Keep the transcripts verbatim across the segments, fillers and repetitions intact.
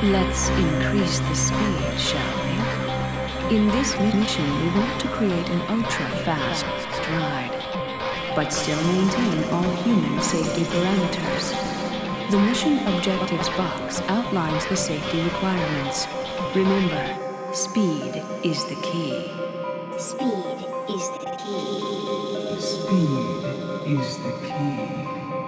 Let's increase the speed, shall we? In this mission, we want to create an ultra-fast ride, but still maintain all human safety parameters. The mission objectives box outlines the safety requirements. Remember, speed is the key. Speed is the key. Speed is the key.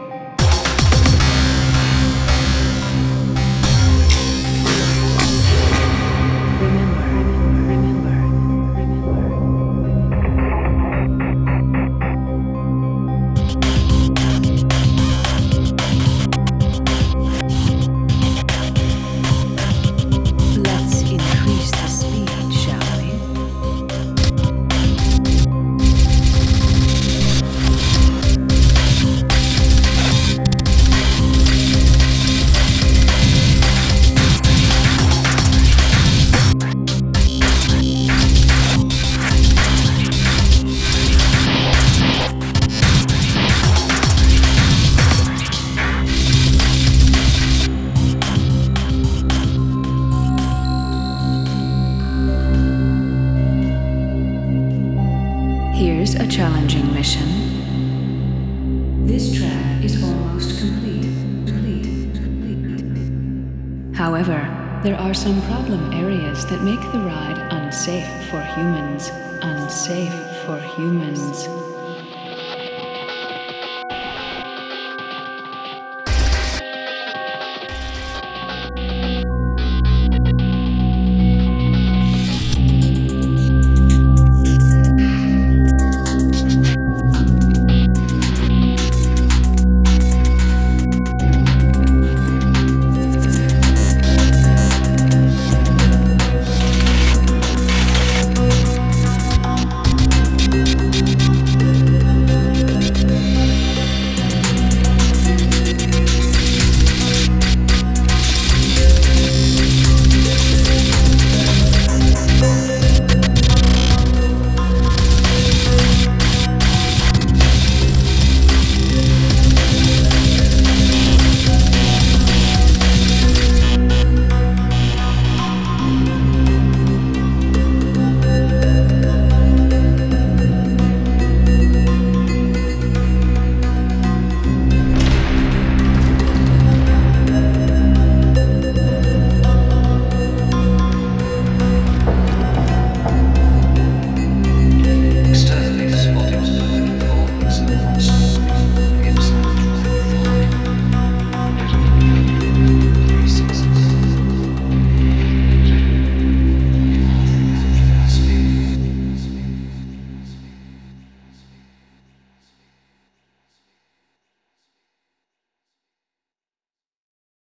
Here's a challenging mission. This track is almost complete. complete. complete. However, there are some problem areas that make the ride unsafe for humans. Unsafe for humans.